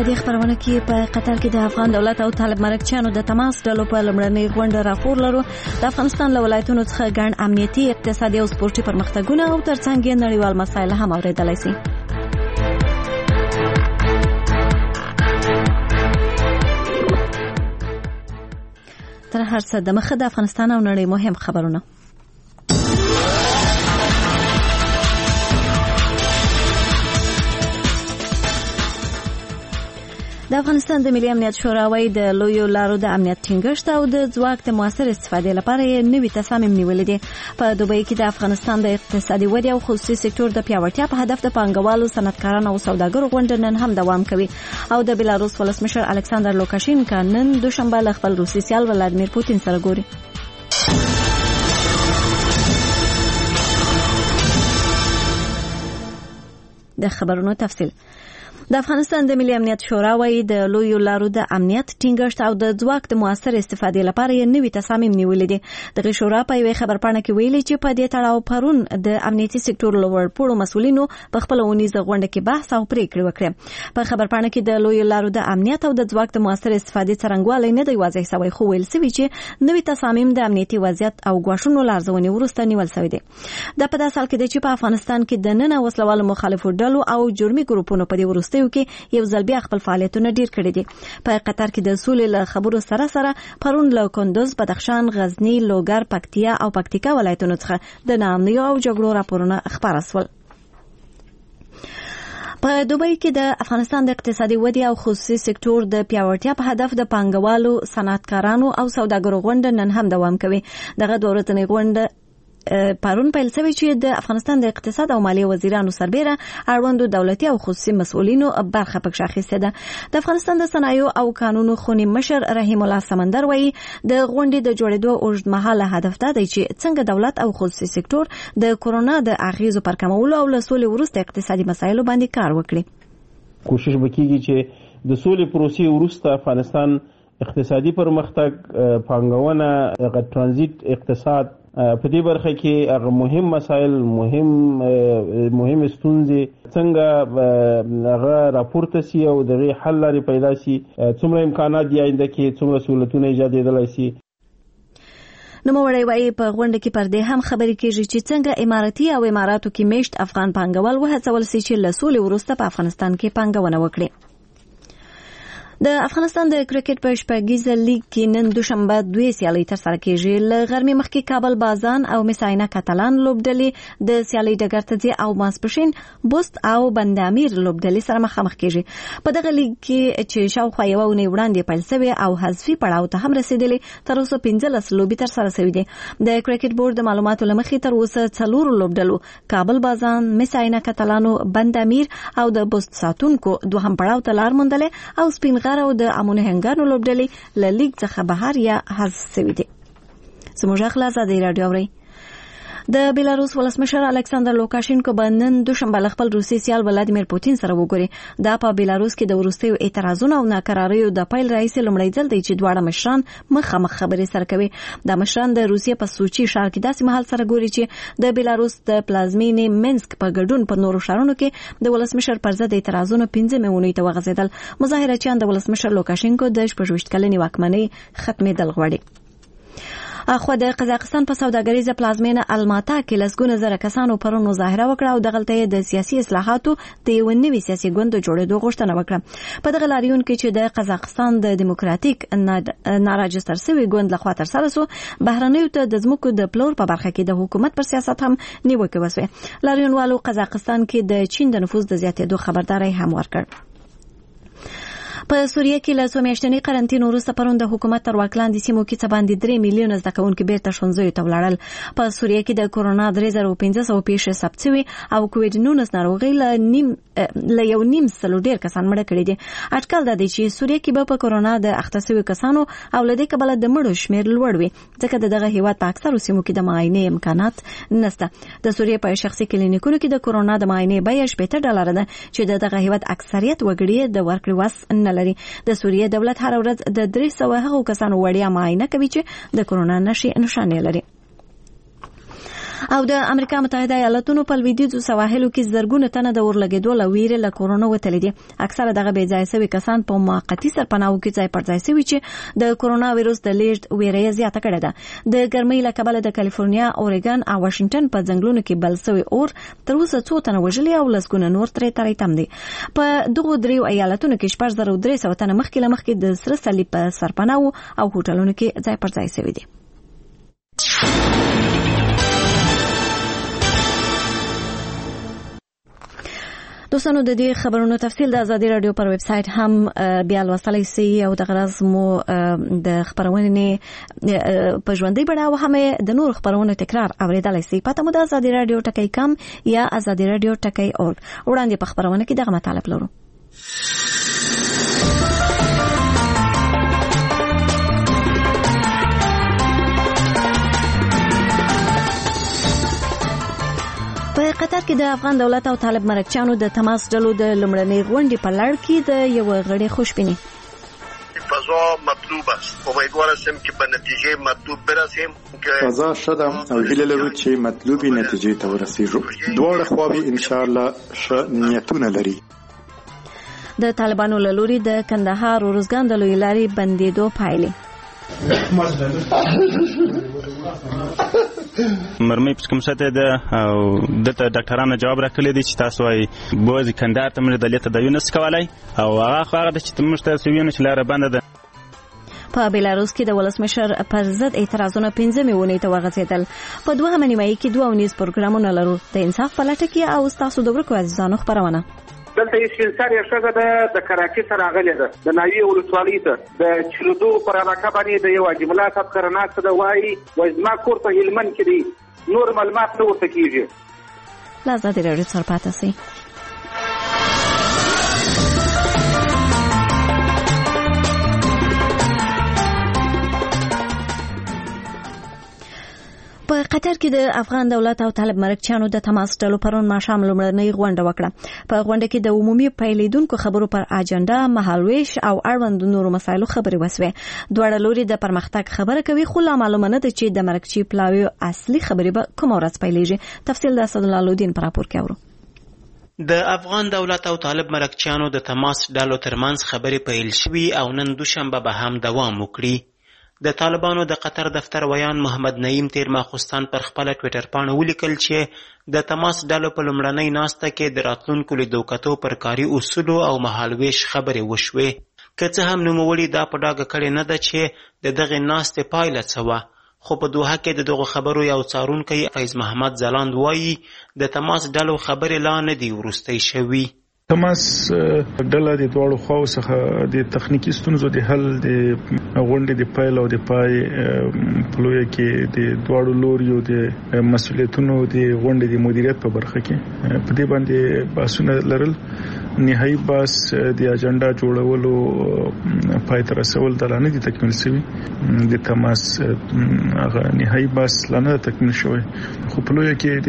دې خبرونه کې په قطر کې د افغان دولت او طالب مرکچیانو د تماس ډلو په لمړنۍ غونډه راپور لرو. د افغانستان له ولایتونو څخه ګڼ امنیتي، اقتصادي او سپورتي پرمختګونه او ترڅنګ یې نړیوال مسایل هم اورېدلی شي. تر هر څه د مخه د افغانستان او نړۍ مهم خبرونه. د افغانستان د ملي امنیت شورا وايي د لویو لارو د امنیت ټینګښت او د ځواک د موثر استفادې لپاره یې نوي تصامیم نیولي دي. په دوبۍ کې د افغانستان د اقتصادي ودې او خصوصي سکتور د پیاوړتیا په هدف د پانګوالو، صنعتکارانو او سوداګرو غونډه نن هم دوام کوي او د بیلاروس ولسمشر الکساندر لوکاشینکا نن دوشنبه له خپل روسي سیال ولادیمیر پوتین سره ګوري. د خبرونو تفصیل. د افغانستان د ملي امنیت شورا وايي د لویو لارو د امنیت ټینګښت او د ځواک د موثر استفادې لپاره یې نوي تصامیم نیولي دي. دغه شورا په یوې خبرپاڼه کې ویلي چې په دې تړاو پرون د امنیتي سکتور لوړپوړو مسؤلینو په خپل اونیزه غونډه کې بحث او پریکړې وکړې. په خبرپاڼه کې د لویو لارو د امنیت او د ځواک د موثر استفادې څرنګوالی نه دی واضح شوی، خو ویل شوی چې نوي تصامیم د امنیتي وضعیت او ګواښونو لارښوونې وروسته نیول شوی دی. دا په داسې حال کې دی چې په افغانستان کې د نن وسلوالو مخالفو ډلو او جرمي ګروپونو په دې وروستیو کې یو ځل بیا خپل فعالیتونه ډیر کړي دي. په قطر کې د سولې له خبرو سره سره پرون له کندوز، بدخشان، غزنی، لوګر، پکتیا او پکتیکا ولایتونو څخه د ناامنیو او جګړو راپورونه خپاره شول. په دوبۍ کې د افغانستان د اقتصادي ودې او خصوصي سکتور د پیاوړتیا په هدف د پانګوالو، صنعتکارانو او سوداګرو غونډه نن هم دوام کوي. دغه دوه ورځنۍ غونډه پرون پیل شوی چې د افغانستان د اقتصاد او مالیې وزیرانو سربېره اړوندو دولتي او خصوصي مسؤلینو برخه پکې اخیستې ده. د افغانستان د صنایعو او قانونو خونی مشر رحیم الله سمندر وایي د غونډې د جوړېدو اوږدمهاله هدف دا دی چې څنګه دولت او خصوصي سکتور د کورونا د اغیزو پر کمولو او له سولې وروسته اقتصادي مسایلو باندې کار وکړي. کوشش وکړي چې د سولې پروسې وروسته افغانستان اقتصادي پرمختګ، پانګونه، ترانزیت اقتصاد په دې برخه کې هغه مهم مسایل، مهم ستونزې څنګه هغه راپورته سي او دغه حل لري پیدا سي، څومره امکانات دی آینده کې، څومره سہولتونه ایجادېدلای سي. نوموړی وايي په غونډه کې پر دې هم خبرې کېږي چې څنګه اماراتي او اماراتو کې میشت افغان پانګوال وهڅول سي چې له سولې وروسته په افغانستان کې پانګونه وکړي. د افغانستان د کرکټ په شپږیزه لیګ کې نن دوشنبه دوه سیالۍ ترسره کېږي. له غرمې مخکې کابل بازان او مساینه کاتالان لوبډلې د سیالۍ ډګر ته ځي او ماسپښین بوست او بندامیر لوبډلې سره مخامخ کېږي. په دغه لیګ کې چې شاوخوا یوه اونۍ وړاندې پیل شوی او حذفي پړاو ته هم رسېدلې، تر اوسه 15 لوبې ترسره شوي دي. د کرکټ بورډ د معلوماتو له مخې تر اوسه 4 لوبډلو کابل بازان، مساینه کاتالانو، بندامیر او د بوست ساتونکو دوهم پړاو ته لار موندلې او سپین او د امونهنګانو لوبډلې له لیګ څخه بهر یا حذف شوي دي. زموږ خلاص ازادي راډیو اوري. د بیلاروس ولسمشر الکساندر لوکاشینکو به نن دوشنبه له خپل روسي سیال ولادیمیر پوتین سره وګوري. دا په بیلاروس کې د وروستیو اعتراضونو او ناکراریو د پیل راهیسې لومړی ځل دی چې دواړه مشران مخامخ خبرې سره کوي. دا مشران د روسیې په سوچي ښار کې داسې مهال سره ګوري چې د بیلاروس د پلازمینې منسک په ګډون په نورو ښارونو کې د ولسمشر پر ضد اعتراضونو 15 اونۍ ته وغځېدل. مظاهرچیان د ولسمشر لوکاشینکو د 28 کلنې واکمنۍ ختمېدل غواړي. اخو د قزاقستان په سوداګریزه پلازمینه الماتا کې لسګونه زره کسانو پرون مظاهره وکړه او دغلته د سیاسي اصلاحاتو د یو نوي سیاسي ګوند جوړېدو غوښتنه وکړه. په دغه لاریون کې چې د قزاقستان د دیموکراتیک ناراجستر شوي ګوند لخوا ترسره شو، بهرنیو ته د ځمکو د پلور په برخه کې د حکومت پر سیاست هم نیوکې وشوې. لاریونوالو قزاقستان کې د چین د نفوذ د زیاتېدو خبرداری هم ورکړ. په سوریه کې له څو میاشتنۍ قرنطین وروسته پرون د حکومت تر واک لاندې سیمو کې څه باندې 3 میلیونه زده کوونکي بیرته ښوونځیو ته ولاړل. په سوریه کې د کورونا 3500 پیښې ثبت شوې او کووډ-19 ناروغۍ له 1.5 ډېر کسان مړه کړي دي. اټکل دا دی چې سوریه کې به په کورونا د اخته شویو کسانو او له دې کبله د مړو شمېر لوړ وي، ځکه دغه هیواد په اکثرو سیمو کې د معاینې امکانات نشته. د سوریه په شخصي کلینیکونو کې د کورونا د معاینې بیه $70 ده چې دغه هیواد اکثریت وګړي د ورکړې وس نه لري. د سوریه دولت هر ورځ د 300 هغو کسانو وړیا معاینه کوي چې د کورونا نښې لري. او د امریکا متحده ایالاتونو په لویدیځو سواحلو کې زرګونه تنه د اورلګېدو له ویرې له کورونا وتلي دي. اکثره دغه بې ځای شوي کسان په موقتي سرپناهو کې ځای پر ځای شوي چې د کورونا وایرس د لیږد ویره زیاته کړې ده. د ګرمۍ له کبله د کالیفورنیا، اورېګن او واشنګټن په ځنګلونو کې بل شوی اور تر اوسه څو تنه وژلي او لسګونه نور ترې تړي تم دي. په دغو دریو ایالتونو کې 4300 تنه مخکې د سره صلیب په سرپناهو او هوټلونو کې ځای پر ځای شوي دي. دوستانو د دې خبرونو تفصیل د ازادي رادیو پر ویب سټ هم بیا لوستلی سي او د غرض مو د خبرونې په ژوندۍ بڼه او هم د نور خبرونو تکرار اوریدلای سي. پته مو د ازادي رادیو ټکی کم یا ازادي رادیو ټکی اور وړاندې په خبرونه کې دغه مطالب لرو. په قطر کې د افغان دولت او طالب مرکچیانو د تماس ډلو د لومړنۍ غونډې په لړ کې د یو غړي خوشبیني فضا مطلوب است. امیدوار هستم که به نتیجه مطلوب برسیم. فضا شدم او هیله لرو چې مطلوبی نتیجې ته ورسیږو. دواړه خواوې ان شاء الله ښه نیتونه لري. د طالبانو له لوري د کندهار ورزګان د لوی لارې بندیدو پایلې. مرمۍ په کوم ساته ده او دته ډاکټرانو جواب راکړی دی چې تاسو وايي بوز کندهار ته موږ د لیته د یونس کولای او هغه د چې موږ ته سویونه چې لاره بنده ده. په بیلاروس کې د ولسمشر پر ضد اعتراضونه 5 میونې ته ورغځېدل. په دوه نیمایي کې 2 پروګرامونه لرو. د انصاف په لټه کې او تاسو د ورکو عزیزانو خبرونه دلته یې شینسار یې شګه د کراچي سره غلې ده د ناوی ولسوالۍ ته د چلودو پر علاقه باندې د یو جمله صاحب کرناک ته وایي وزما کور په هلمند کې دی نور معلومات نه ورته کیږي. لا زده رادیو سره پاتې سي. په قطر کې د افغان دولت او طالب مرکچیانو د تماس ډلو پرون ماښام لومړنۍ غونډه وکړه. په غونډه کې د عمومي پیلیدونکو خبرو پر اجنډا، مهالویش او اړوند نورو مسایلو خبرې وسوې. دواړه لوري د پرمختګ خبره کوي خو لا معلومه نه ده چې د مرکچي پلاوی اصلي خبرې به کوم ورځ پیلېږي. تفصیل د اسد الله لودین پر راپور کې اورو. د افغان دولت او طالب مرکچیانو د تماس ډلو ترمنځ خبرې پیل شوي او نن دوشنبه به هم دوام وکړي. د طالبانو د قطر دفتر ویان محمد نعیم تیر ماخوستان پر خپل ټوئیټر پاڼه ولیکل چې د تماس ډلو په لومړنۍ ناسته کې د راتلونکو لیدو کتو پر کاري اصولو او مهالویش خبرې وشوې. که څه هم نوموړي دا په ډاګه کړې نه ده چې د دغې ناستې پایله څه وه، خو په دوحه کې د دغو خبرو یو څارونکی فیض محمد ځلاند وایي د تماس ډلو خبرې لا نه دي وروستۍ شوي. تماس ډله د دواړو خواو څخه د تخنیکی ستونزو د حل د غونډې د پیل او د پای په لویه کې د دواړو لوریو د مسولیتونو د غونډې د مدیریت په برخه کې په دې باندې بحثونه لرل. نهایي بحث د اجنډا جوړولو پای ته رسول د لانه دي تکمیل شوی. د تماس هغه نهایي بحث لانه تکمیل شوی خو په لویه کې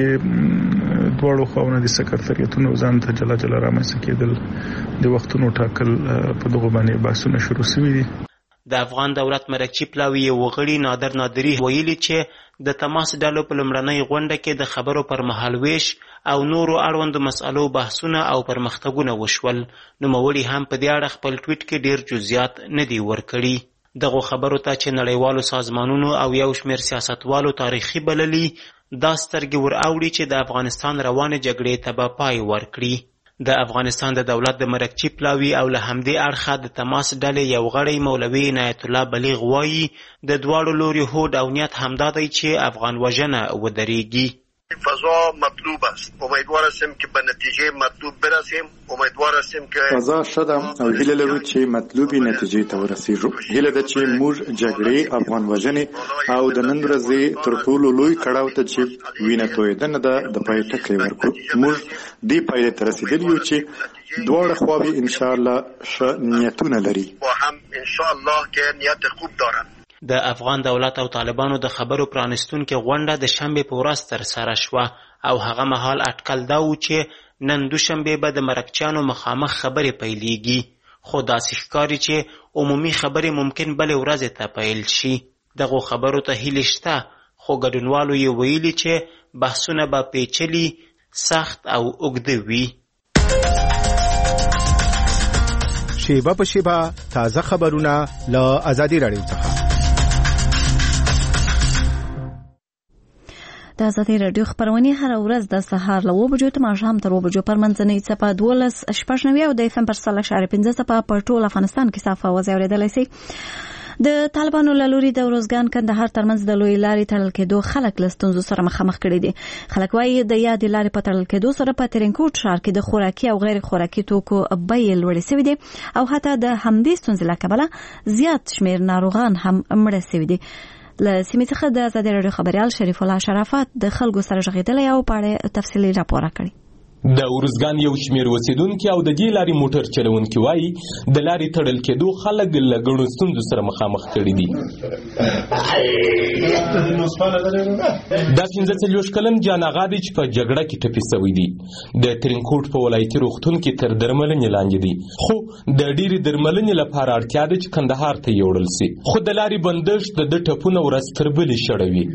د دواړو خواونو د سکرټریاتونو ځان ته جلا جلا رامنځته کېدل د وختونو ټاکل په دغه باندې بحثونه شروع شوي دي. د افغان دولت مرکچی پلاوی وغړي نادر نادری ویلي چې د تماس ډلو په لومړنۍ غونډه کې د خبرو پر مهالویش او نورو اړوندو مسألو بحثونه او پرمختګونه وشول. نوموړي هم په دې اړه خپل ټویټ کې ډیر جزئیات نه دي ورکړي. دغه خبرو ته چې نړیوالو سازمانونو او یو شمېر سیاستوالو تاریخي بللي، دا سترګې ور اوړي چې د افغانستان روانې جګړې ته به پای ورکړي. د افغانستان د دولت د مرکچی پلاوی او له همدې اړخه د تماس ډلې یو غړی مولوي عنایت الله بلیغ وایي د دواړو لوري هوډ او نیت همدا دی چې افغان وژنه ودرېږي. فضا مطلوب است. امیدوار هستم که به نتیجه مطلوب برسیم. امیدوار هستم که فضا شدم او هیله لرو چې مطلوبی نتیجې ته ورسیږو. هیله ده چې موږ جګړې، افغان وژنې او د نن ورځې تر ټولو لوی کړاو ته چې وینه تویدنه ده د پای ټکی ورکړو. موږ دې پایلې ته رسېدلي یو چې دواړه خواوې ان شاء الله ښه نیتونه لري و هم ان شاء الله که نیت خوب دارند. د افغان دولت او طالبانو د خبرو پرانستونکې غونډه د شنبې په ورځ ترسره شوه او هغه مهال اټکل دا و چې نن دوشنبې به د مرکچیانو مخامخ خبرې پیلېږي، خو داسې ښکاري چې عمومي خبرې ممکن بلې ورځې ته پیل شي. دغو خبرو ته هیلې شته، خو ګډونوالو یې ویلي چې بحثونه به پیچلي، سخت او اوږده وي. شیبه په شیبه تازه خبرونه له ازادي راډیو څخه. د ازادي راډیو خبرونه هر ورځ د سهار له 9 بجو تر ماښام تر 2 بجو پر منځنۍ څپه 12.9 او د FM پر 3.15 څپه په ټول افغانستان کې صافه وزیریدلی شي. د طالبانو له لوري د روزګان کندهار ترمنځ د لوی لارې تړل کېدو خلک له ستونزو سره مخامخ کړي دي. خلک وایي د یادې لارې په تړل کېدو سره په ترینکوټ ښار کې د خوراکي او غیر خوراکي توکو بیې لوړې شوې دي او حتی د همدې ستونزې له کبله زیات شمېر ناروغان هم مړه شوي دي. له سیمې څخه د ازادي راډیو خبریال شریف الله شرافت د خلکو سره غږېدلی او په اړه تفصیلي راپور راکړی. د ورزګان یو شمېر اوسیدونکي او د دې لارې موټر چلونکي وایي د لارې تړل کېدو خلک له ګڼو ستونزو سره مخامخ کړي دي. دا 45 کلن جان آغا دی چې په جګړه کې ټپي شوی دی. د ترینکوټ په ولایتي روغتون کې تر درملنې لاندې دی، خو د ډېرې درملنې لپاره اړتیا ده چې کندهار ته یوړل شي، خو د لارې بندښت د ټپونه ورځ تر بلې شړوي.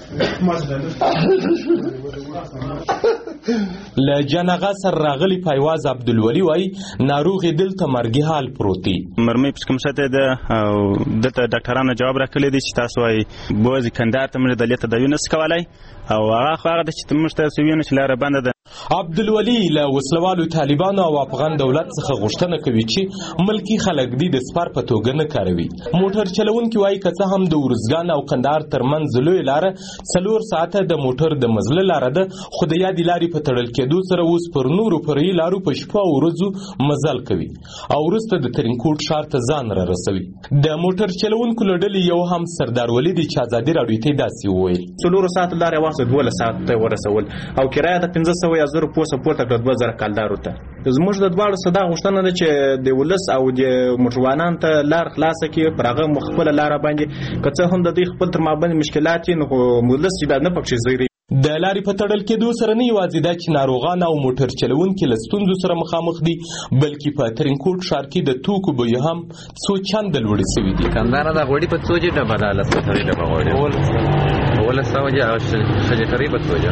له جان آغا سره راغلی پایواز عبدالولي وایي ناروغ دلته مرګي حال پروت دی. مرمۍ په کوم شته ده او دلته ډاکټرانو جواب راکړی دی چې تاسو وایي بوزي کندهار ته موږ د لیته د یونس کولای او هغه د چې موږ ته سوینه چې لاره بنده ده. عبدالولي له وسلوالو طالبانو او افغان دولت څخه غوښتنه کوي چې ملکی خلک دې د سپار په توګه نه کاروي. موټر چلونکي وایي که څه هم د ورزګان او کندهار ترمنځ لوی لاره 4 ساعته د موټر د مزله لاره ده، خو د یادې لارې په تړل کېدو سره اوس پر نورو فرعي لارو په شپه او ورځو مزل کوي او وروسته د ترینکوټ ښار ته ځان را رسوي. د موټر چلونکو له ډلې یو هم سردار ولي دی چې ازادي راډیو ته داسې وویل 4 ساعت لارې وخت 12 ساعت ته ورسول او کرایه د 1500 زره پوسه پورته کړ 2000 کالدارو ته. زموږ د دواړو صدا غوښتنه ده چې د ولس او د موټروانان ته لار خلاصه کړي، پر هغه مخبل لار باندې که څه هم د دې خپل تر مابین مشکلات نو ولس چې نه پکې زیری. د لارې په تړل کېدو سره نه یوازې دا چې ناروغان او موټر چلونکي له ستونزو سره مخامخ دي، بلکې په ترینکوټ ښار کې د توکو بیې هم څو چنده لوړې شوي دي. کندهار د غوړي په څو جې ډبه ده لس پترې ډبه غوړي ولا سوجه او خجه قریبه توجه.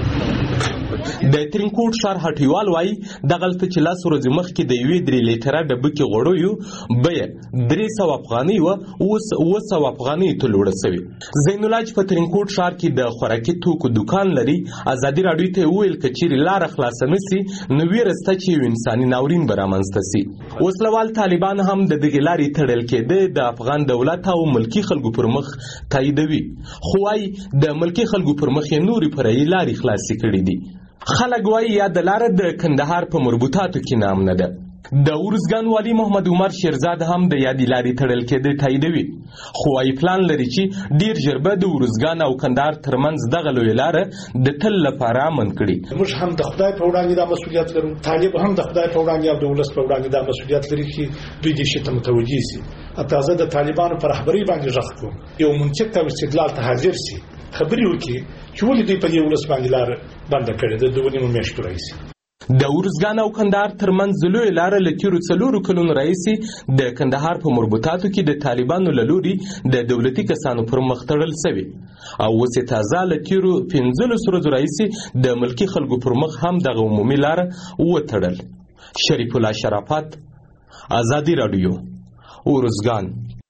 د ترینکوټ ښار هټیوال وایي دغلته چې 10 ورځې مخکې د یوې 3 لیټره ډبه کې غوړیو بیه 300 افغانۍ وه، اوس 900 افغانۍ ته لوړه شوې. زین الله چې په ترینکوټ ښار کې د خوراکي توکو دکان لري ازادي راډیو ته وویل که چیرې لاره خلاصه نه سي نو ویره شته چې یو انساني ناورین به رامنځته سي. وسلوال طالبان هم د دغې لارې تړل کېده د افغان دولت او ملکي خلکو پر مخ تاییدوي، خو وایي د ملکي خلکو پر مخ یې نورې فرعي لارې خلاصې کړي دي. خلک وایي یا د لاره د کندهار په مربوطاتو کې نامنه ده. د ورزګان والی محمد عمر شیرزاد هم د یادې لارې تړل کېده تاییدوي، خو وايي پلان لري چې ډیر ژر به د ورزګان او کندهار ترمنځ دغه لویه لاره د تل لپاره امن کړي. موږ هم د خدای په وړاندې دا مسؤلیت لرو، طالب هم د خدای په وړاندې او د ولس په وړاندې دا مسؤلیت لري چې دوی دې شي ته متوجي شي. تازه د طالبانو پر رهبرۍ باندې ژغ کوم یو منطق او استدلال ته حاضر شي، خبرې وکړي چې ولې دوی په دې ولس باندې لار بنده کړې ده. د 2 میاشتو راهیسې د ورزګان او کندهار ترمنځ لویه لاره له تیرو 4 کلونو راهیسې د کندهار په مربوطاتو کې د طالبانو له لوري د دولتي کسانو پر مخ تړل شوې او اوس یې تازه له تیرو 15 ورځو راهیسې د ملکي خلکو پر مخ هم دغه عمومي لاره وتړل. شریف الله شرافت، ازادي راډیو، ورزګان.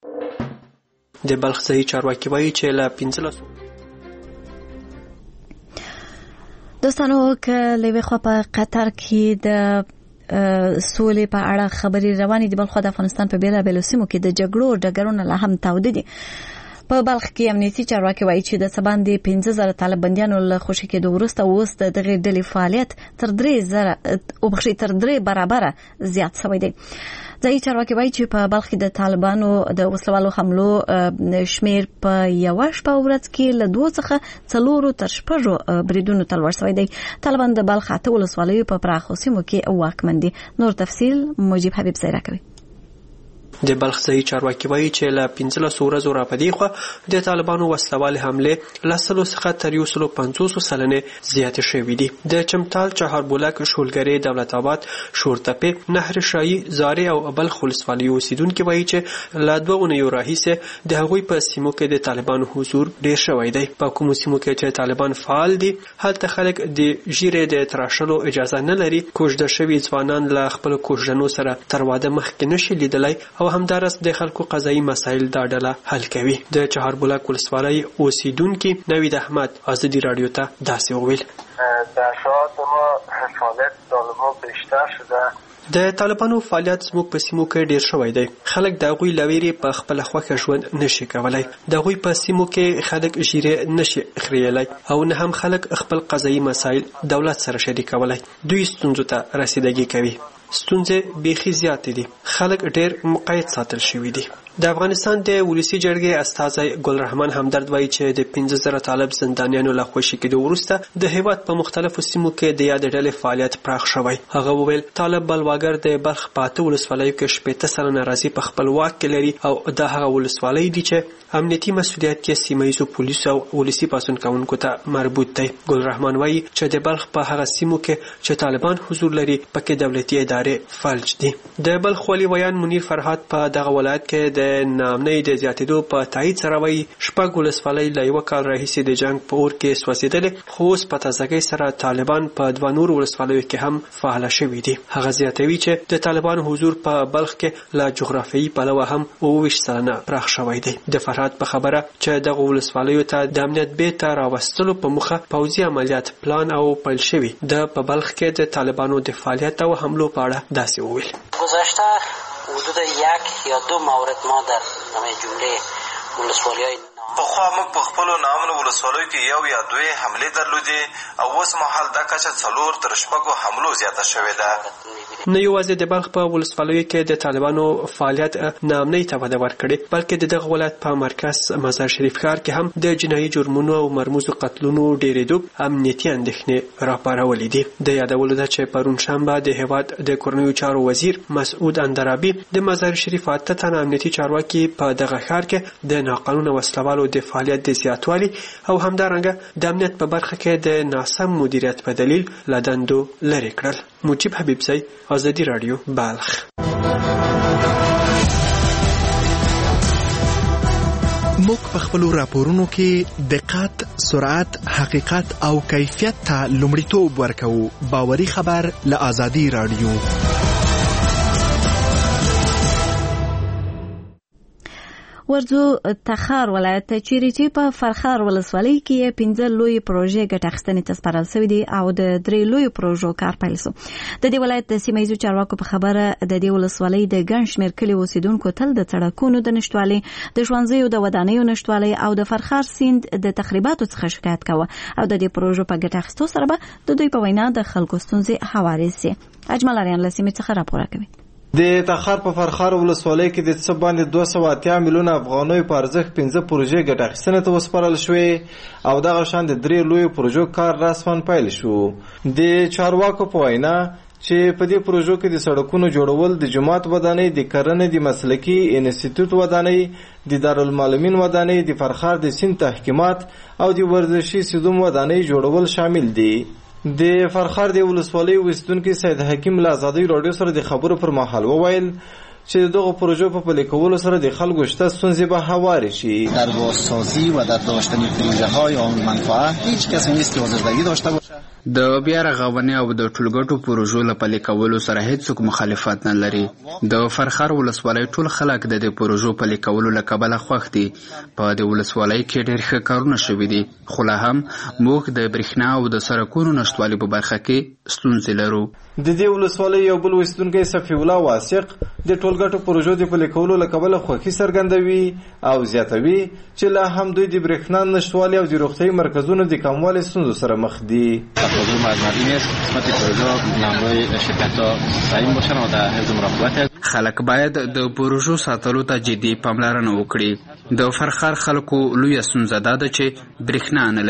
د بلخ ځایي چارواکي وایي چې له 15 دوستانو که لوی خو په قطر کې د سولې په اړه خبري روانې دي، بل خو د افغانستان په بیلابیلو سیمو کې د جګړو ډګرونه لا هم تاوده دي. په بلخ کې امنیتي چارواکي وایي چې د سباندې 15000 طالب بندیانو له خوشي کېدو وروسته اوس د دغه ډلې فعالیت تر 3 برابره زیات شوی دی. ځایي چارواکي وایي چې په بلخ کې د طالبانو د وسلوالو حملو شمیر په یوه شپه ورځ کې له 2 څخه 4 تر 6 بریدونو ته لوړ شوی دی. طالبان د بلخ 8 ولسوالیو په پراخو سیمو کې واکمن دي. نور تفصیل مجيب حبیب زیرا کوي. د بلخ ځایي چارواکي وایي چې له 15 ورځو راپدې خوا د طالبانو وسلوال حمله له 100 څخه تر 150 سلنې زیاتې شوې دي. د چمتال، چهاربولک، شولګرې، دولت آباد، شورتپې، نهر شاهي، زارې او بلخ ولسوالیو اوسیدونکي وایي چې له 2 اونیو راهیسې د هغوی په سیمو کې د طالبانو حضور ډیر شوی دی. په کومو سیمو کې چې طالبان فعال دي هلته خلک د ژیرې د تراشلو اجازه نه لري. کوژده شوي ځوانان له خپلو کوژدنو سره تر واده مخکې نشي لیدلی او همدارس د خلکو قضایي مسایل دا ډله حل کوي. د چهاربولک ولسوالۍ اوسیدونکي نوید احمد ازادي رادیو ته داسې وویل: در شهادت ما فعالیت طالبان بیشتر شده. د طالبانو فعالیت زموږ په سیمو کې ډیر شوی دی. خلک د هغوی له ویرې په خپله خوښه ژوند نشي کولی. د هغوی په سیمو کې خلک ژیرې نشي خریلی او نه هم خلک خپل قضایي مسایل دولت سره شریکولی. دوی ستونزو ته رسیدګي کوي. ستونزې بیخي زیاتې دي. خلک ډیر مقید ساتل شوي دي. د افغانستان د ولسی جرګې استازی ګلرحمان همدرد وایي چې د 15,000 طالب زندانیانو له خوشي کېدو وروسته د هیواد په مختلفو سیمو کې د یاد ډلې فعالیت پراخ شوی. هغه وویل طالب بلواګر د بلخ په 8 ولسوالیو کې 80 سلنه راځي په خپل واک کې لري او دا هغه ولسوالۍ دي چې امنیتي مسؤلیت یې سیمه ییزو پولیسو او ولسی پاڅون کوونکو ته مربوط دی. ګلرحمان وایي چې د بلخ په هغه سیمو کې چې طالبان حضور لري پکې دولتي ادارې فلج دي. د بلخ ولي ویان منیر فرهاد په دغه ولایت کې د نامنۍ د زیاتېدو په تایید سره وایي 6 ولسوالۍ له 1 کال راهیسې د جنگ په اور کې سوځېدلې خو اوس په تازګۍ سره طالبان په 2 نورو ولسوالیو کې هم فعاله شوي دي. هغه زیاتوي چې د طالبانو حضور په بلخ کې له جغرافیایي پلوه هم 29 سلنه پراخ شوی دی. د فرهاد په خبره چې دغه ولسوالیو ته د امنیت بیرته راوستلو په موخه پوځي عملیات پلان او پیل شوي. د په بلخ کې د طالبانو د فعالیت او حملو په اړه داسې وویل: گذشته حدود 1 یا 2 مورد ما در جمله ولسوالی‌های پخوا موږ په خپلو نامنو ولسوالیو کې 1 یا 2 حملې درلودې او اوس مهال دا کچه 4 تر 6 حملو زیاته شوې ده. نه یوازې د بلخ په ولسوالیو کې د طالبانو فعالیت نامنۍ ته وده ورکړې بلکې د دغه ولایت په مرکز مزار شریف ښار کې هم د جنایي جرمونو او مرموزو قتلونو ډېرېدو امنیتي اندېښنې راپارولې دي. د یادولو ده چې پرون شنبه د هېواد د کورنیو چارو وزیر مسعود اندرابي د مزار شریف 8 تنه امنیتي چارواکي په دغه ښار کې د ناقانونه وسلوالو د فعالیت د زیاتوالي او همدارنګه د امنیت په برخه کې د ناسم مدیریت په دلیل له دندو لرې کړل. مجیب حبیبزی، آزادی رادیو، بلخ. موږ په خپلو راپورونو کې دقت، سرعت، حقیقت او کیفیت ته لومړیتوب ورکوو. باوري خبر له آزادی رادیو. ورځو تخار ولایت چیرې چې په فرخار ولسوالۍ کې 15 لوی پروژې ګټه اخیستنې ته سپارل شوي دي او د 3 لوی پروژو کار پیل شو. د دې ولایت د سیمه ییزو چارواکو په خبره د دې ولسوالۍ د ګڼ شمېر کلي اوسیدونکو تل د سړکونو د نشتوالي، د ښوونځیو د ودانیو نشتوالي او د فرخار سیند د تخریباتو څخه شکایت کاوه او د دې پروژو په ګټه اخیستو سره به د دوی په وینا د خلکو ستونزې هوارې سي. اجمل اریان له سیمې څخه راپور کوي. د تخار په فرخار ولسوالۍ کې د څه باندې 280 میلیونه افغانۍ په ارزښت 15 پروژې ګټه اخیستنې ته وسپارل شوې او دغه شان د 3 لوی پروژو کار رسماً پیل شو. د چارواکو په وینا چې په دې پروژو کې د سړکونو جوړول، د جومات ودانۍ، د کرنې د مسلکي انسټیټیوټ ودانۍ، د دارالمعلمین ودانۍ، د فرخار د سیند تحکیمات او د ورزشي سیدوم ودانۍ جوړول شامل دي. د فرخار د ولسوالۍ اوسیدونکي سید حکیم له آزادۍ رادیو سره د خبرو پر مهال وویل چې دغه پروژو په پلي کولو سره د خلکو شته ستونزې به هوارې شي. در بازسازی و در داشتن پروژه‌های عام منفعه هیچ کسی نیست که آزادگی داشته باشه. د بیا رغونې او د ټولګټو پروژو له پلي کولو سره هیڅوک مخالفت نه لري. د فرخار ولسوالۍ ټول خلک د دې پروژو پلي کولو له کبله خوښ دي. په دې ولسوالۍ کې ډېر ښه کارونه شوي دي خو لا هم موږ د برېښنا او د سړکونو نشتوالي په برخه کې ستونزې لرو. د دې ولسوالۍ یو بل اوسیدونکی صفي الله واثق د ټولګټو پروژو د پلي کولو له کبله خوښي څرګندوي او زیاتوي چې لا هم دوی د برېښنا نشتوالي او د روغتیايي مرکزونو د کموالي ستونزو سره مخ دي. خلک باید د پروژو ساتلو ته جدي پاملرنه وکړي. د فرخار خلکو لویه ستونزه دا ده چې برېښنا نه لري.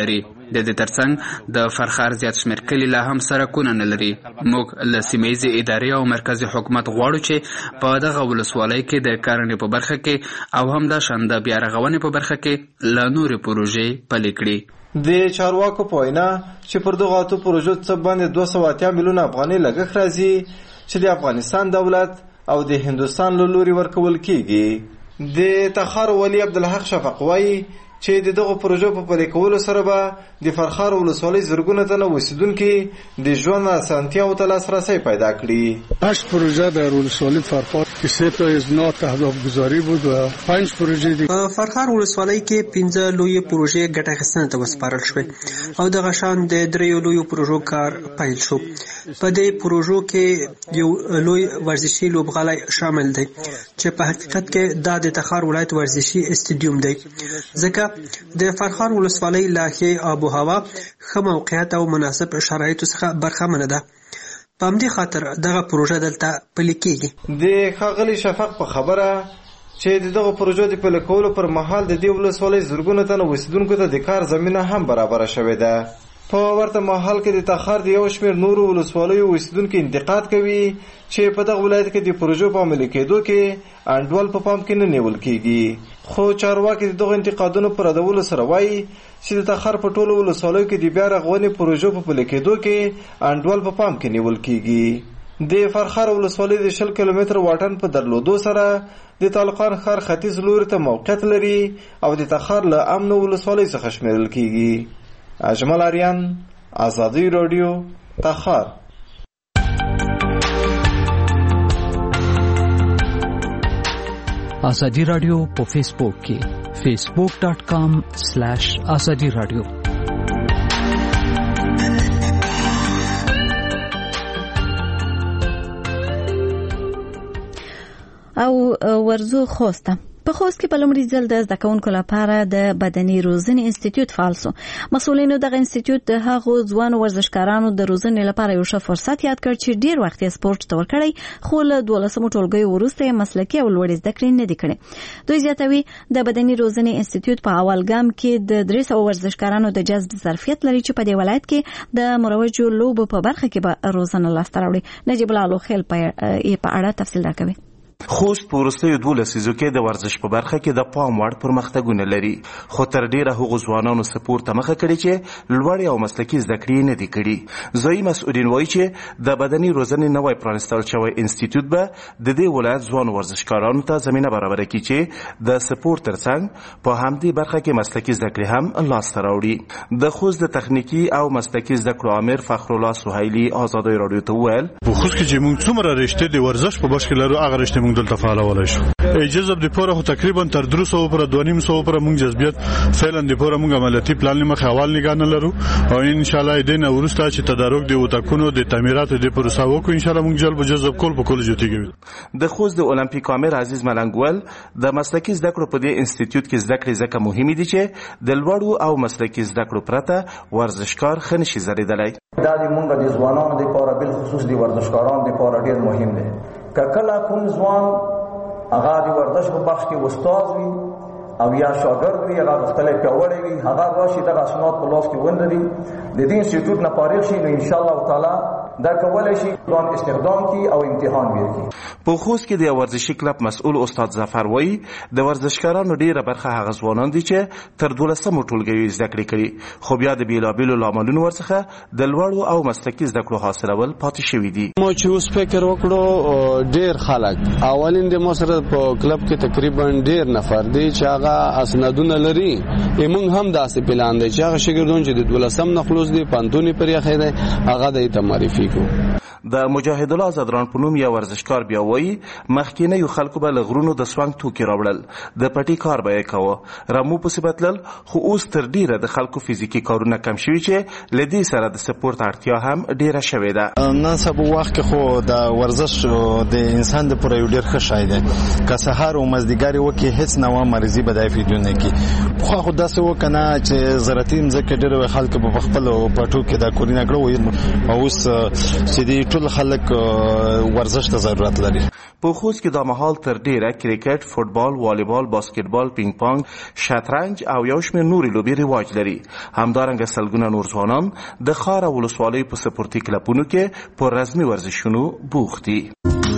د دې ترڅنګ د فرخار زیات شمېر کلي لا هم سړکونه نه لري. موږ له سیمهییزې ادارې او مرکزي حکومت غواړو چې په دغه ولسوالۍ کې د کرنې په برخه کې او همداشان د بیا رغونې په برخه کې له نورې پروژې پلي کړي. د چارواکو په وینا چې پر دغه اتو پروژو څه باندې 280 میلیونه افغانۍ لګښت راځي چې د افغانستان دولت او د هندوستان له لوري ورکول کیږي. د تخار ولی عبدالحق شفق وایي چې د دغه پروژو په پلي کولو سره به د فرخار ولسوالۍ زرګونه تنه اوسیدونکي د ژوند اسانتیاوو ته لاسرسی پیدا کړي. 8 پروژه در ولسوالی فرخار که 3 تا از 9 اهداف گذاری بود و 5 پروژه دیگه. په فرخار ولسوالۍ کې 15 لوی پروژې ګټه اخیستنې ته وسپارل شوې او دغه شان د 3 لوی پروژو کار پیل شو. په دې پروژو کې یو لوی ورزشي لوبغالی شامل دی چې په حقیقت کې د تخار ولایت ورزشي استادیوم دی ځکه د فرخار ولسوالۍ لاښې آب و هوا ښه موقعیت او مناسب شرایطو څخه برخمنه ده. په همدې خاطر دغه پروژه دلته پلي کیږي. د ښاغلي شفق په خبره چې د دغه پروژو د پلي کولو پر مهال د دې ولسوالۍ زرګونه تنه اوسیدونکو ته د کار زمینه هم برابره شوې ده. په ورته مهال کې د تخار د یو شمېر نورو ولسوالیو اوسیدونکي انتقاد کوي چې په دغه ولایت کې د پروژو په عملي کېدو کې انډول په پام کې نه نیول کیږي. خو چارواکي د دغه انتقادونو پر ردولو سره وایي چې د تخار په ټولو ولسوالیو کې د بیا رغونې پروژو په پلي کېدو کې انډول په پام کې نیول کیږي. د فرخار ولسوالۍ د 20 کیلومتر واټن په درلودو سره د طالقان ښار ختیځ لوري ته موقعیت لري او د تخار له امن ولسوالۍ څخه شمیرل کیږي. اجمل آریان، آزادی رادیو، تخار. آزادی رادیو په فیسبوک کې facebook.com/azadi radio. او ورزو خوسته په خوست کې په لومړي ځل د زده کوونکو لپاره د بدني روزنې انسټیټیوټ فعال شو. مسؤلینو دغه انسټیټیوټ د هغو ځوانو ورزشکارانو د روزنې لپاره یو ښه فرصت یاد کړ چې ډیر وخت یې سپورت ته ورکړی خو له 12مو ټولګیو وروسته یې مسلکي او لوړې زده کړې نه دي کړې. دوی زیاتوي د بدني روزنې انسټیټیوټ په اول ګام کې د 300 ورزشکارانو د جذب ظرفیت لري چې په دې ولایت کې د مروجو لوبو په برخه کې به روزنه لاسته راوړي. نجیب الله لوخیل په اړه تفصیل راکوي. خوست په وروستیو 12 لسیزو کې د ورزش په برخه کې د پام وړ پرمختګونه لري خو تر ډیره هغو ځوانانو سپورت ته مخه کړې چې لوړې او مسلکي زده کړې نه دي کړي. ځایي مسؤلین وایي چې د بدني روزنې نوی پرانستل شوی انسټیټیوټ به د دې ولایت ځوان ورزشکارانو ته زمینه برابره کړي چې د سپورت ترڅنګ په همدې برخه کې مسلکي زده کړې هم لاسته راوړي. د خوست د تخنیکي او مسلکي زده کړو امیر فخرالله سهیلي آزادی رادیو ته وویل په خوست کې چې موږ څومره رشتې د ورزش په بشکل لرو هغه رشتې موږ دلته فعالولای شو. جذب د پوره تقریبا تر 300 پر 250 پر موږ جذبیت فعلا د پوره موږ عملیاتي پلان مخه حوال نگاه نه لرو او ان شاء الله دین ورسته چې تدارک دی وتکونو د تعمیرات د پروسه وکړو ان شاء الله موږ جلب جذب کول په کول جوتیږي. د خوست د اولمپیک امیر عزیز ملنګول د مسلکي زده کړو په دې انسټیټیوټ کې زده کړې ځکه مهمه دي چې د لوړو او مسلکي زده کړو پرته ورزشکار خنشي زریدلای. دا د موږ د ځوانانو لپاره بل خصوص د ورزشکارانو لپاره ډیر مهم دی. کله کوم ځوان هغه د ورزش په بخش کې استاد وي او یا شاګرد وي هغه مختلف پیوړی وي هغه راشي د اسناد په لاس کې وندري د دې انسټیټیوټ نه فارغ شي نو ان شاء الله تعالی دا کولای شي ځان استخدام کی او امتحان ورکړي. په خوست کې د ورزشي کلب مسؤل استاد ظفر وایي د ورزشکارانو ډیره برخه هغه ځوانان دي چې تر 12مو ټولګیو زده کړې کړي خو بیا د بیلابیلو لاملونو ورڅخه د لوړو او مسلکي زده کړو حاصلول پاتې شوي دي. مو چې اوس فکر وکړو ډیر خلک اولین د مصر په کلب کې تقریبا ډیر نفر دي چې هغه اسنادونه لري. موږ هم داسې پلان دی چې هغه شاګردان چې د 12م نه خلاص دي پانتونی پر یې خیره هغه د معرفي د مجاهد الله زدران په نوم یو ورزشکار بیا وایي مخکینه یو خلکو به له غرونو د سوانګ توکي راوړل د پټي کار به یې کوه رمو پسې بتلل خو اوس تر ډیره د خلکو فزیکي کارونه کم شوي چې له دې سره د سپورت اړتیا هم ډیره شوې ده. نن سبا وخت کې خو د ورزش د انسان د پوره یو ډیر ښه شی دی که سهار او مازدیګر وکړي هیڅ نوع مرضي به دای فیدو نه کی خو خو داسې وکنه چې زراعتي مځکه ډیره خلک په خپل پټو کې دا کورینه کړو او اوس چې د ټول خلک ورزش ته ضرورت لري. په خوست کې د مهال تر ډیره کرکټ، فوتبال، والیبال، باسکټبال، پینګ پانګ، شطرنج او یو شمېر نورې لوبې رواج لري. همدارنګه سلګونه نور ځوانان د ښار او ولسوالیو په سپورتي کلبونو کې په رسمي ورزشونو بوخت دي.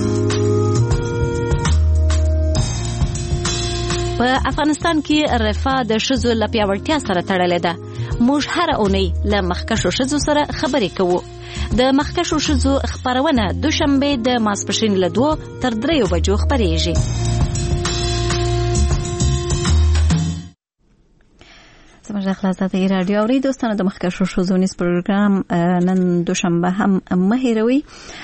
په افغانستان کې رفاه د ښځو له پیاوړتیا سره تړلې ده. موږ هره اونۍ له مخکښو ښځو سره خبرې کوو. د مخکښو ښځو خپرونه دوشنبه د ماسپښین له 2 تر 3 بجو خپریږي. زموږ خلاصات رادیو اوري دوستانو، د مخکښو ښځو نیز پروګرام نن دوشنبه هم مه هیروئ.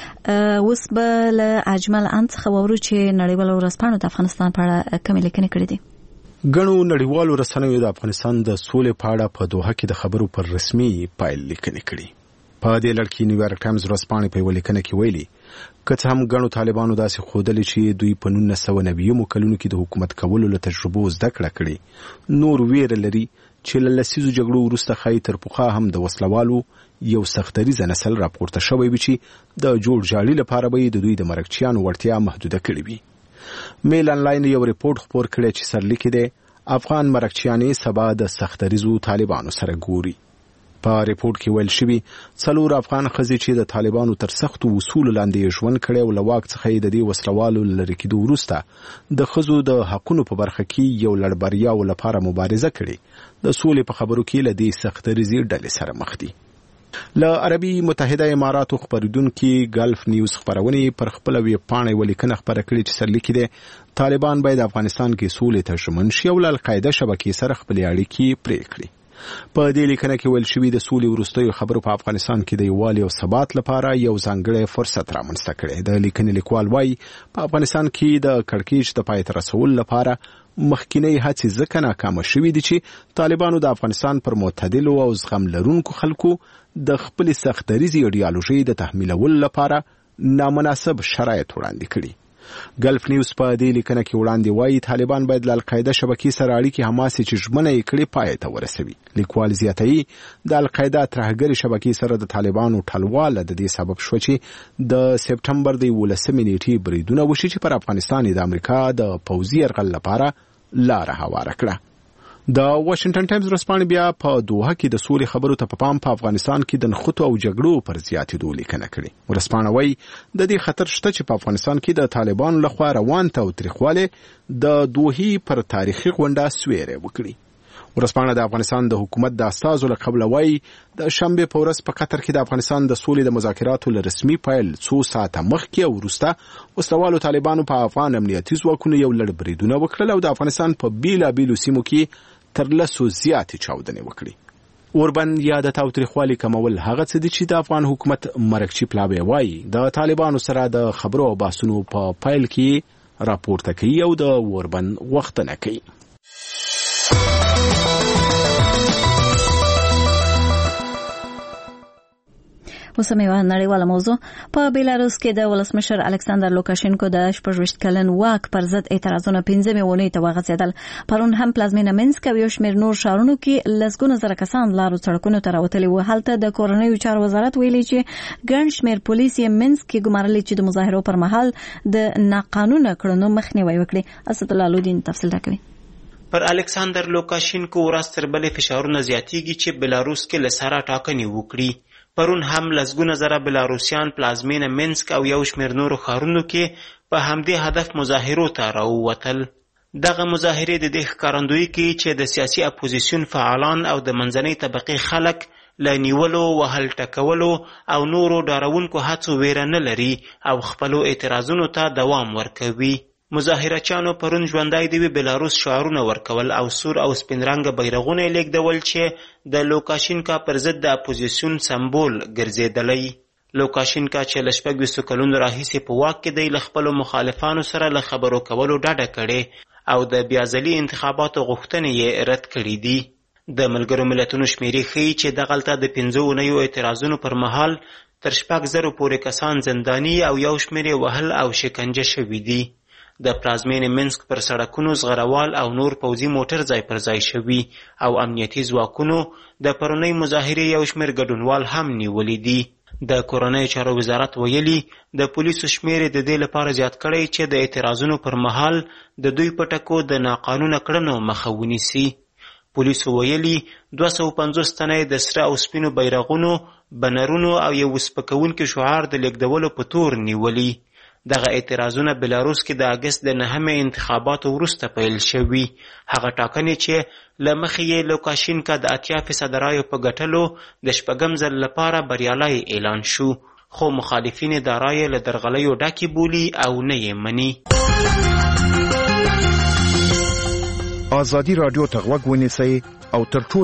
اوس به له اجمل ان څخه واورو چې نړیوالو ورځپاڼو د افغانستان په اړه کومې لیکنې کړې دي. ګڼو نړیوالو رسنیو د افغانستان د سولې په اړه په دوحه کې د خبرو پر رسمي پایل لیکنې کړي. په دې لړ کې نیویارک ټایمز ورځپاڼې په یوه لیکنه کې ویلي که څه هم ګڼو طالبانو داسې ښودلې چې دوی په 1990 کلونو کې د حکومت کولو له تجربو زده کړه کړې، نور ویره لري چې له لسیزو جګړو وروسته ښایي تر پخوا هم د وسلوالو یو سختریزه نسل راپورته شوی وي چې د جوړ جاړي لپاره به د دوی د مرکچیانو وړتیا محدوده کړې وي. میل انلاین یو ریپورت خپور کړی چې سرلیکي دی افغان مرکچیانې سبا د سختریزو طالبانو سره ګوري. په ریپورت کې ویل شوي 4 افغان ښځې چې د طالبانو تر سختو اصولو لاندې ژوند کړی او له واک څخه یې د دې وسلوالو لرې کېدو وروسته د ښځو د حقونو په برخه کې یو لړ بریاو لپاره مبارزه کړې، د سولې په خبرو کې له دې سختریزې ډلې سره مخ دي. له عربي متحده اماراتو خبرېدونکي ګلف نیوز خبرونې پر خپله ویبپاڼه یوه لیکنه خپره کړې چې سرلیکي دی طالبان باید افغانستان کې سولې ته ژمن شي او له القاعده شبکې سره خپلې اړیکې پرې کړي. په دې لیکنه کې ویل شوي د سولې وروستیو خبرو په افغانستان کې د یووالي او ثبات لپاره یو ځانګړی فرصت رامنځته کړی. د لیکنې لیکوال وایي په افغانستان کې د کړکېچ د پای ته رسولو لپاره مخکینی هڅې ځکه ناکامه شوي دي چې طالبانو د افغانستان پر معتدلو او زغم لرونکو خلکو د خپلې سختریزې ایډیالوژۍ د تحمیلولو لپاره نامناسب شرایط وړاندې کړي. ګلف نیوز په دې لیکنه کې وړاندې وایي طالبان باید له القاعده شبکې سره اړیکې هماسې چې ژمنه یې کړې پای ته ورسوي. لیکوال زیاتوي د القاعده ترهګرې شبکې سره د طالبانو ټلواله د دې سبب شو چې د سپټمبر د 11 نیټې بریدونه وشي چې پر افغانستان د امریکا د پوځي یرغل لپاره لاره هواره کړه. د واشنگټن ټایمز ورځپاڼې بیا په دوحه کې د سولې خبرو ته په پام په افغانستان کې د نښتو او جګړو پر زیاتېدو لیکنه کړې. ورځپاڼه وایي د دې خطر شته چې په افغانستان کې د طالبانو لخوا روان تاوتریخوالی د دوحې پر تاریخي غونډه سویری وکړي. ورځپاڼه د افغانستان د حکومت د استازو له قبله وایي د شنبې په ورځ په قطر کې د افغانستان د سولې د مذاکراتو له رسمي پیل 2 ساعته مخکې او وروسته وسلوالو طالبانو په افغان امنیتي ځواکونو یو لړ بریدونه وکړل او د افغانستان په بیلابیلو سیمو کې تر 10 زیاتې چاودنې وکړي. اوربن یا د تاوتریخوالي کمول هغه څه دي چې د افغان حکومت مرکچی پلاوی وایي د طالبانو سره د خبرو او بحثونو په پایل کې راپورته کوي او د اوربن غوښتنه کوي. اوس هم یوه نړیواله موضوع. په بیلاروس کې د ولسمشر الکساندر لوکاشینکو د 28 کلن واک پر ضد اعتراضونه 15 اونۍ ته وغځېدل. پرون هم پلازمینه منسک او یو شمېر نور ښارونو کې لسګونه زره کسان لارو سړکونو ته راوتلي وو. هلته د کورنیو چارو وزارت ویلي چې ګڼ شمېر پولیس یې منسک کې ګمارلي چې د مظاهرو پر مهال د ناقانونه کړنو مخنیوی وکړي. اسدالله لودین تفصیل راکوي. پر الکساندر لوکاشینکو ورځ تر بلې فشارونه زیاتېږي چې بیلاروس کې له سره ټاکنې وکړي. پرون هم لسګونه زره بلاروسیان پلازمینه منسک او یو شمېر نورو ښارونو کې په همدې هدف مظاهرو ته راووتل. دغه مظاهرې د دې ښکارندویي کوي چې د سیاسي اپوزیسیون فعالان او د منځنۍ طبقې خلک له نیولو، وهل ټکولو او نورو ډارونکو هڅو ویره نه لري او خپلو اعتراضونو ته دوام ورکوي. مظاهرچیانو پرون ژوندی د بیلاروس شعارونه ورکول او سور او سپین رنګه بیرغونه یې لیږدول چې د لوکاشینکا پر ضد د اپوزیسیون سمبول ګرځېدلی. لوکاشینکا چې له 26 کلونو راهیسې په واک کې دی له خپلو مخالفانو سره له خبرو کولو ډډه کړې او د بیاځلي انتخاباتو غوښتنې یې رد کړي دي. د ملګرو ملتونو شمیرې ښیي چې دغلته د 15 اونیو اعتراضونو پر مهال تر 6,000 پورې کسان زنداني او یو شمېر یې وهل او شکنجه شوي دي. د پلازمینې منسک پر سړکونو زغروال او نور پوځي موټر ځای پر ځای شوي او امنیتي ځواکونو د پرونۍ مظاهرې یو شمېر ګډونوال هم نیولي دي. د کورنیو چارو وزارت ویلي د پولیسو شمیر د دې لپاره زیات کړی چې د اعتراضونو پر مهال د دوی په ټکو د ناقانونه کړنو مخه ونیسي. پولیسو ویلي 250 تنه د سره او سپینو بیرغونو، بنرونو او یو وسپکونکي شعار د لیږدولو په تور نیولي. دغه اعتراضونه بلاروس کې د اګست د 9 انتخاباتو وروسته پیل شوي. هغه ټاکنې چې له مخې یې لوکاشینکا د 80% رایو په ګټلو د 8م ځل لپاره بریالی اعلان شو، خو مخالفین د رایې له درغلیو ډکې بولي او نه یې مني. ازادي راډیو ته غوږ ونیسئ او تر ټولو